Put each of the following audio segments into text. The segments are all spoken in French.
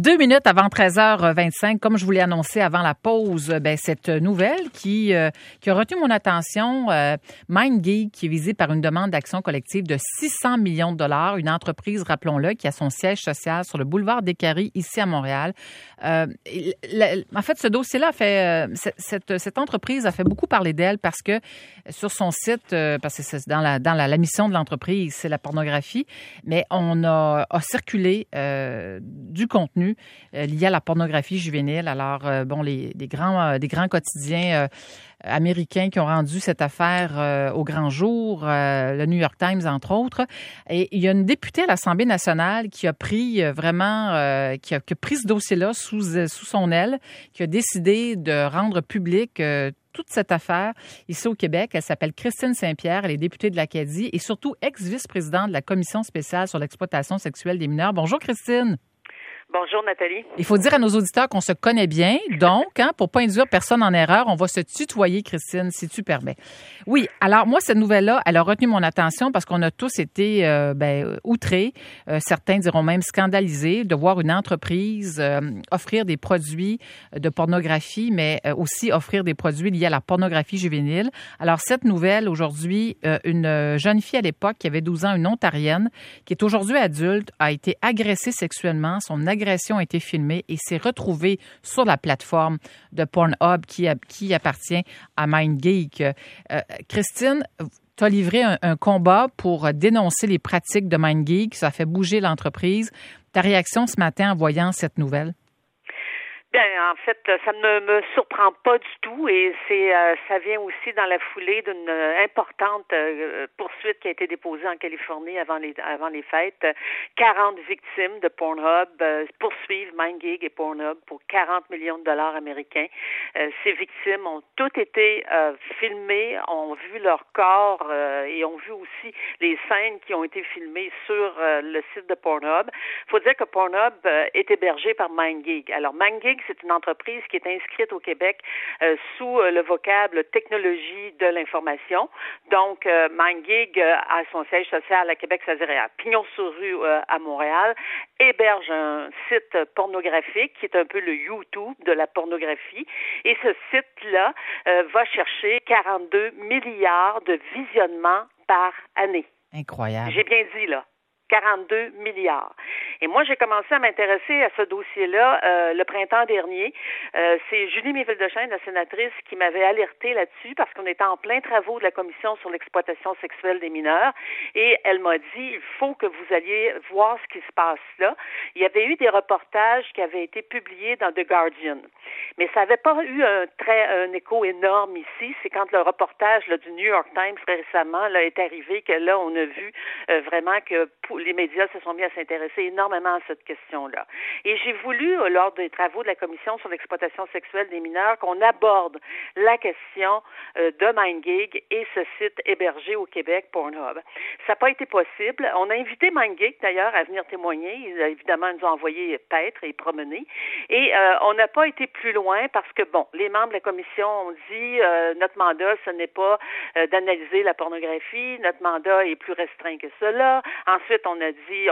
2 minutes avant 13h25, comme je vous l'ai annoncé avant la pause, cette nouvelle qui a retenu mon attention, MindGeek, qui est visée par une demande d'action collective de 600 millions de dollars, une entreprise, rappelons-le, qui a son siège social sur le boulevard des Carrés, ici à Montréal. En fait, ce dossier-là a fait, cette entreprise a fait beaucoup parler d'elle parce que sur son site, parce que c'est dans la mission de l'entreprise, c'est la pornographie, mais on a circulé du contenu lié à la pornographie juvénile. Alors, des grands quotidiens américains qui ont rendu cette affaire au grand jour, le New York Times, entre autres. Et il y a une députée à l'Assemblée nationale qui a pris qui a pris ce dossier-là sous son aile, qui a décidé de rendre public toute cette affaire ici au Québec. Elle s'appelle Christine Saint-Pierre, elle est députée de l'Acadie et surtout ex-vice-présidente de la Commission spéciale sur l'exploitation sexuelle des mineurs. Bonjour Christine. Bonjour Nathalie. Il faut dire à nos auditeurs qu'on se connaît bien, donc, pour pas induire personne en erreur, on va se tutoyer, Christine, si tu permets. Oui, alors moi, cette nouvelle-là, elle a retenu mon attention parce qu'on a tous été outrés, certains diront même scandalisés, de voir une entreprise offrir des produits de pornographie, mais aussi offrir des produits liés à la pornographie juvénile. Alors, cette nouvelle, aujourd'hui, une jeune fille à l'époque qui avait 12 ans, une Ontarienne, qui est aujourd'hui adulte, a été agressée sexuellement. Son agression a été filmée et s'est retrouvée sur la plateforme de Pornhub qui appartient à MindGeek. Christine, tu as livré un combat pour dénoncer les pratiques de MindGeek. Ça a fait bouger l'entreprise. Ta réaction ce matin en voyant cette nouvelle? Bien, en fait, ça ne me surprend pas du tout et ça vient aussi dans la foulée d'une importante poursuite qui a été déposée en Californie avant les fêtes. 40 victimes de Pornhub poursuivent MindGeek et Pornhub pour 40 millions de dollars américains. Ces victimes ont toutes été filmées, ont vu leur corps et ont vu aussi les scènes qui ont été filmées sur le site de Pornhub. Il faut dire que Pornhub est hébergé par MindGeek. Alors, MindGeek, c'est une entreprise qui est inscrite au Québec sous le vocable technologie de l'information. Donc, MindGeek a son siège social à Québec, c'est-à-dire à Pignon-sur-Rue à Montréal, héberge un site pornographique qui est un peu le YouTube de la pornographie. Et ce site-là va chercher 42 milliards de visionnements par année. Incroyable. J'ai bien dit, là. 42 milliards. Et moi, j'ai commencé à m'intéresser à ce dossier-là le printemps dernier. C'est Julie Méville-Deschênes, la sénatrice, qui m'avait alertée là-dessus parce qu'on était en plein travaux de la Commission sur l'exploitation sexuelle des mineurs et elle m'a dit, il faut que vous alliez voir ce qui se passe là. Il y avait eu des reportages qui avaient été publiés dans The Guardian, mais ça n'avait pas eu un écho énorme ici. C'est quand le reportage du New York Times très récemment est arrivé que là, on a vu vraiment que les médias se sont mis à s'intéresser énormément à cette question-là. Et j'ai voulu, lors des travaux de la Commission sur l'exploitation sexuelle des mineurs, qu'on aborde la question de MindGeek et ce site hébergé au Québec, Pornhub. Ça n'a pas été possible. On a invité MindGeek, d'ailleurs, à venir témoigner. Évidemment, ils nous ont envoyé paître et promener. Et on n'a pas été plus loin parce que, les membres de la Commission ont dit notre mandat, ce n'est pas d'analyser la pornographie. Notre mandat est plus restreint que cela. Ensuite, on a dit,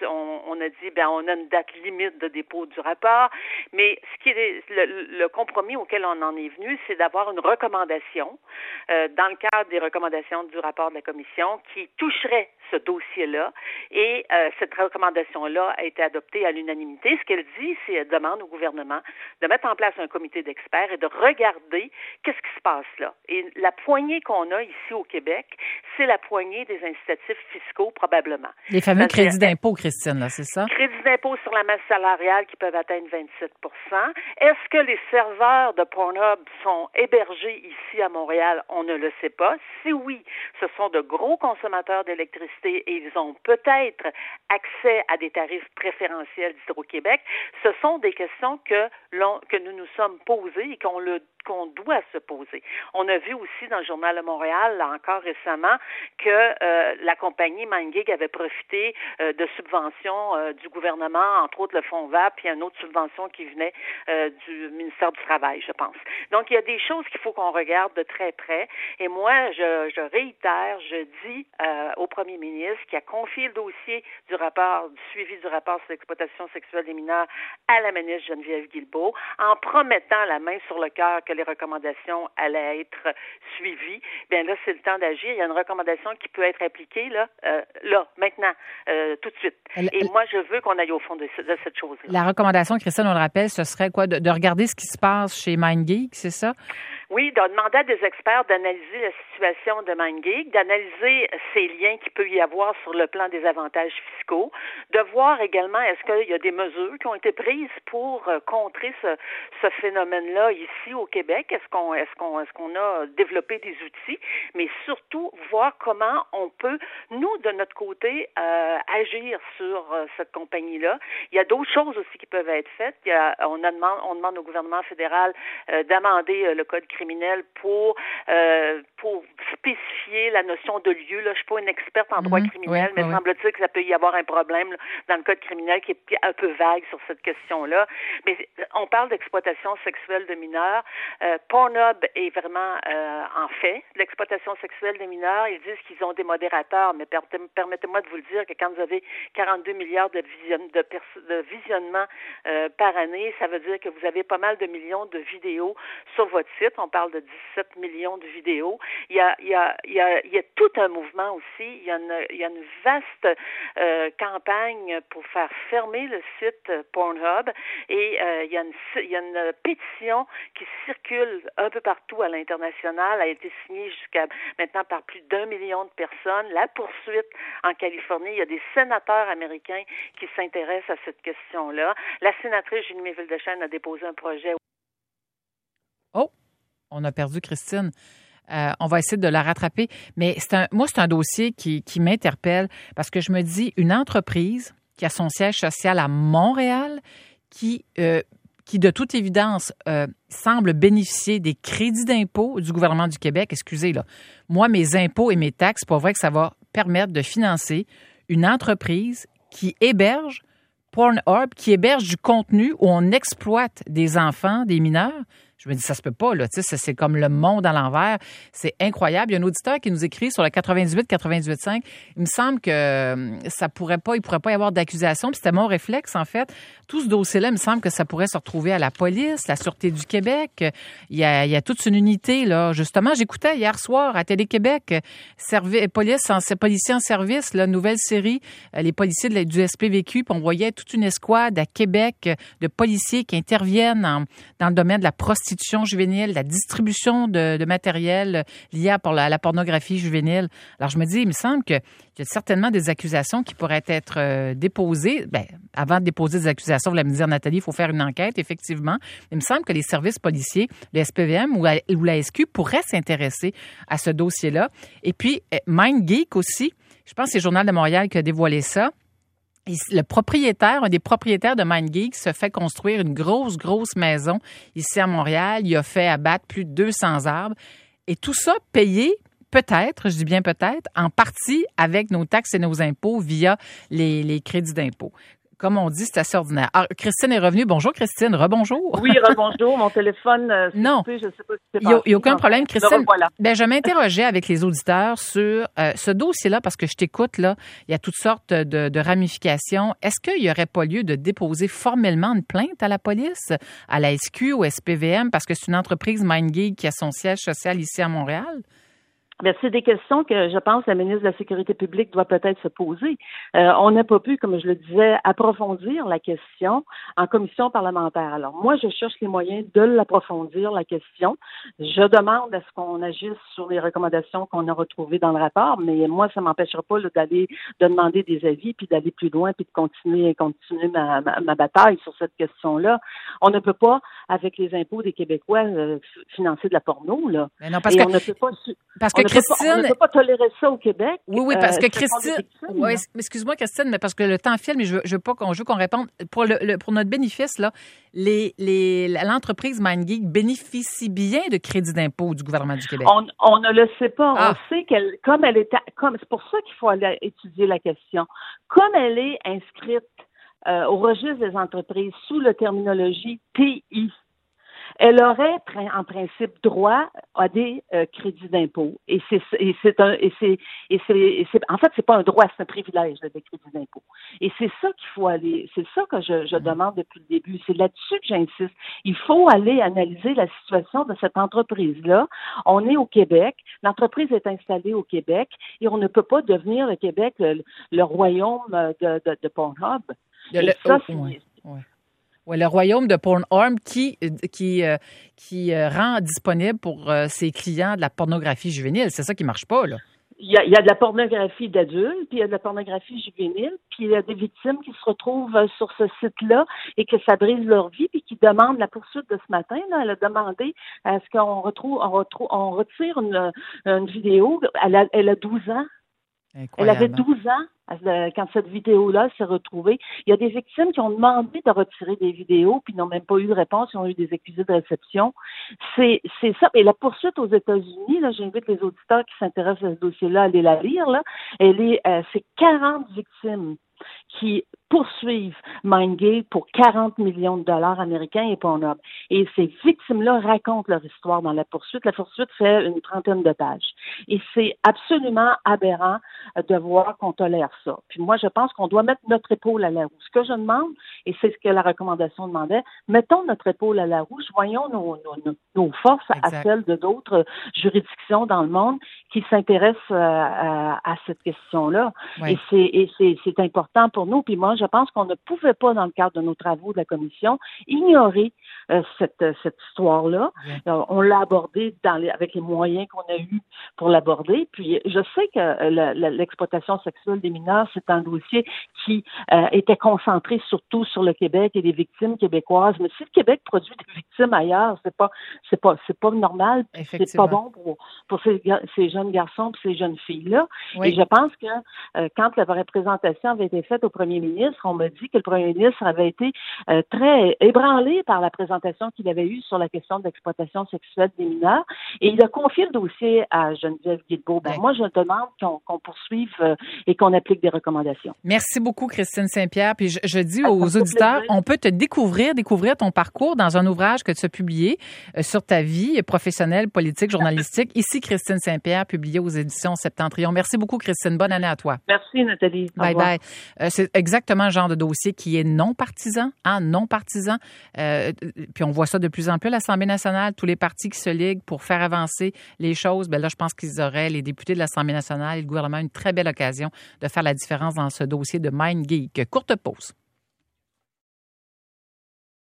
on a une date limite de dépôt du rapport, mais ce qui est le compromis auquel on en est venu, c'est d'avoir une recommandation dans le cadre des recommandations du rapport de la Commission qui toucherait ce dossier-là et cette recommandation-là a été adoptée à l'unanimité. Ce qu'elle dit, c'est qu'elle demande au gouvernement de mettre en place un comité d'experts et de regarder qu'est-ce qui se passe là. Et la poignée qu'on a ici au Québec, c'est la poignée des incitatifs fiscaux probablement. Les fameux crédits d'impôt, Christine, là, c'est ça? Crédits d'impôt sur la masse salariale qui peuvent atteindre 27 %. Est-ce que les serveurs de Pornhub sont hébergés ici à Montréal? On ne le sait pas. Si oui, ce sont de gros consommateurs d'électricité et ils ont peut-être accès à des tarifs préférentiels d'Hydro-Québec. Ce sont des questions que nous nous sommes posées et qu'on doit se poser. On a vu aussi dans le Journal de Montréal, là encore récemment, que la compagnie MindGeek avait profité de subventions du gouvernement, entre autres le Fonds VAP, puis une autre subvention qui venait du ministère du Travail, je pense. Donc, il y a des choses qu'il faut qu'on regarde de très près. Et moi, je réitère, je dis au premier ministre qui a confié le dossier du suivi du rapport sur l'exploitation sexuelle des mineurs à la ministre Geneviève Guilbeault, en promettant la main sur le cœur que les recommandations allaient être suivies. Bien là, c'est le temps d'agir. Il y a une recommandation qui peut être appliquée là, maintenant, tout de suite. Et moi, je veux qu'on aille au fond de cette chose-là. La recommandation, Christine, on le rappelle, ce serait quoi? De regarder ce qui se passe chez MindGeek, c'est ça? Oui, de demander à des experts d'analyser la situation de MindGeek, d'analyser ces liens qu'il peut y avoir sur le plan des avantages fiscaux, de voir également est-ce qu'il y a des mesures qui ont été prises pour contrer ce phénomène-là ici au Québec. Est-ce qu'on a développé des outils, mais surtout voir comment on peut, nous, de notre côté, agir sur cette compagnie-là. Il y a d'autres choses aussi qui peuvent être faites. On demande au gouvernement fédéral d'amender le code criminel pour spécifier la notion de lieu. Là, je suis pas une experte en droit criminel, mais semble-t-il que ça peut y avoir un problème là, dans le code criminel qui est un peu vague sur cette question-là. Mais on parle d'exploitation sexuelle de mineurs. Pornhub est vraiment en fait de l'exploitation sexuelle des mineurs. Ils disent qu'ils ont des modérateurs, mais permettez-moi de vous le dire que quand vous avez 42 milliards de visionnements par année, ça veut dire que vous avez pas mal de millions de vidéos sur votre site. On parle de 17 millions de vidéos. Il y a tout un mouvement aussi. Il y a une vaste campagne pour faire fermer le site Pornhub et il y a une pétition qui circule un peu partout à l'international, a été signée jusqu'à maintenant par plus d'1 million de personnes. La poursuite en Californie, il y a des sénateurs américains qui s'intéressent à cette question-là. La sénatrice Julie Wildesheimer a déposé un projet. Oh, on a perdu Christine. On va essayer de la rattraper. Mais c'est un dossier qui m'interpelle parce que je me dis, une entreprise qui a son siège social à Montréal, qui de toute évidence semble bénéficier des crédits d'impôt du gouvernement du Québec. Excusez, là. Moi, mes impôts et mes taxes, c'est pas vrai que ça va permettre de financer une entreprise qui héberge Pornhub, qui héberge du contenu où on exploite des enfants, des mineurs. Je me dis, ça se peut pas, là. Tu sais, c'est comme le monde à l'envers. C'est incroyable. Il y a un auditeur qui nous écrit sur le 98-98-5. Il me semble que il pourrait pas y avoir d'accusation. Puis c'était mon réflexe, en fait. Tout ce dossier-là, il me semble que ça pourrait se retrouver à la police, la Sûreté du Québec. Il y a toute une unité, là. Justement, j'écoutais hier soir à Télé-Québec, policiers en service, la nouvelle série, les policiers du SPVQ. Puis on voyait toute une escouade à Québec de policiers qui interviennent dans le domaine de la prostitution juvénile, la distribution de matériel lié à la pornographie juvénile. Alors, je me dis, il me semble qu'il y a certainement des accusations qui pourraient être déposées. Bien, avant de déposer des accusations, vous allez me dire, Nathalie, il faut faire une enquête, effectivement. Il me semble que les services policiers, le SPVM ou la SQ pourraient s'intéresser à ce dossier-là. Et puis, MindGeek aussi, je pense que c'est le Journal de Montréal qui a dévoilé ça. Un des propriétaires de MindGeek se fait construire une grosse maison ici à Montréal. Il a fait abattre plus de 200 arbres. Et tout ça payé, peut-être, je dis bien peut-être, en partie avec nos taxes et nos impôts via les crédits d'impôt. Comme on dit, c'est assez ordinaire. Alors, Christine est revenue. Bonjour, Christine. Rebonjour. Oui, rebonjour. Mon téléphone, non. Coupé, je sais pas si c'est Il n'y a aucun problème, Christine. Voilà. Ben, je m'interrogeais avec les auditeurs sur ce dossier-là parce que je t'écoute, là. Il y a toutes sortes de ramifications. Est-ce qu'il n'y aurait pas lieu de déposer formellement une plainte à la police, à la SQ, au SPVM, parce que c'est une entreprise MindGeek qui a son siège social ici à Montréal? Bien, c'est des questions que je pense la ministre de la Sécurité publique doit peut-être se poser. On n'a pas pu, comme je le disais, approfondir la question en commission parlementaire. Alors, moi, je cherche les moyens de l'approfondir, la question. Je demande à ce qu'on agisse sur les recommandations qu'on a retrouvées dans le rapport, mais moi, ça m'empêchera pas là, de demander des avis, puis d'aller plus loin, puis de continuer ma bataille sur cette question-là. On ne peut pas, avec les impôts des Québécois, financer de la porno, là. Mais non, parce que... on ne peut pas... Parce que Christine... On ne peut pas tolérer ça au Québec. Oui, parce que Christine... Oui, excuse-moi, Christine, mais parce que le temps file, mais je veux qu'on réponde. Pour notre bénéfice, là, l'entreprise MindGeek bénéficie bien de crédits d'impôt du gouvernement du Québec. On ne le sait pas. On sait qu'elle, c'est pour ça qu'il faut aller étudier la question. Comme elle est inscrite au registre des entreprises sous la terminologie TI, elle aurait en principe droit à des crédits d'impôt. En fait, c'est pas un droit, c'est un privilège, là, des crédits d'impôt. Et c'est ça qu'il faut aller, c'est ça que je demande depuis le début. C'est là-dessus que j'insiste. Il faut aller analyser la situation de cette entreprise-là. On est au Québec, l'entreprise est installée au Québec et on ne peut pas devenir le Québec le royaume de Pornhub. Oui, le royaume de Pornhub qui rend disponible pour ses clients de la pornographie juvénile. C'est ça qui marche pas, là. Il y a de la pornographie d'adultes, puis il y a de la pornographie juvénile, puis il y a des victimes qui se retrouvent sur ce site-là et que ça brise leur vie, puis qui demandent la poursuite de ce matin. Là, elle a demandé à ce qu'on retire une vidéo. Elle a 12 ans. Incroyable. Elle avait 12 ans quand cette vidéo-là s'est retrouvée. Il y a des victimes qui ont demandé de retirer des vidéos puis n'ont même pas eu de réponse, ils ont eu des accusés de réception. C'est ça. Et la poursuite aux États-Unis, là, j'invite les auditeurs qui s'intéressent à ce dossier-là à aller la lire, là. C'est 40 victimes qui poursuivent MindGate pour 40 millions de dollars américains et Pornhub. Et ces victimes-là racontent leur histoire dans la poursuite. La poursuite fait une 30aine de pages. Et c'est absolument aberrant de voir qu'on tolère ça. Puis moi, je pense qu'on doit mettre notre épaule à la roue. Ce que je demande, et c'est ce que la recommandation demandait, mettons notre épaule à la roue, joignons nos forces à celles de d'autres juridictions dans le monde qui s'intéressent à cette question-là. Oui. Et c'est important pour nous. Puis moi, je pense qu'on ne pouvait pas, dans le cadre de nos travaux de la commission, ignorer cette histoire-là. On l'a abordée avec les moyens qu'on a eus pour l'aborder. Puis je sais que l'exploitation sexuelle des mineurs, c'est un dossier qui était concentré surtout sur le Québec et les victimes québécoises. Mais si le Québec produit des victimes ailleurs, c'est pas normal. C'est pas bon pour ces jeunes garçons et ces jeunes filles-là. Oui. Et je pense que quand la représentation avait été faite au premier ministre, on m'a dit que le premier ministre avait été très ébranlé par la présentation qu'il avait eue sur la question de l'exploitation sexuelle des mineurs. Et il a confié le dossier à Geneviève Guilbeault. Moi, je demande qu'on poursuive et qu'on applique des recommandations. Merci beaucoup, Christine Saint-Pierre. Puis je dis aux auditeurs, on peut te découvrir ton parcours dans un ouvrage que tu as publié sur ta vie professionnelle, politique, journalistique. Ici, Christine Saint-Pierre, publié aux éditions Septentrion. Merci beaucoup, Christine. Bonne année à toi. Merci, Nathalie. Bye bye. C'est exactement le genre de dossier qui est non partisan, puis on voit ça de plus en plus à l'Assemblée nationale, tous les partis qui se liguent pour faire avancer les choses. Là, je pense qu'ils auraient, les députés de l'Assemblée nationale et le gouvernement, une très belle occasion de faire la différence dans ce dossier de MindGeek. Courte pause.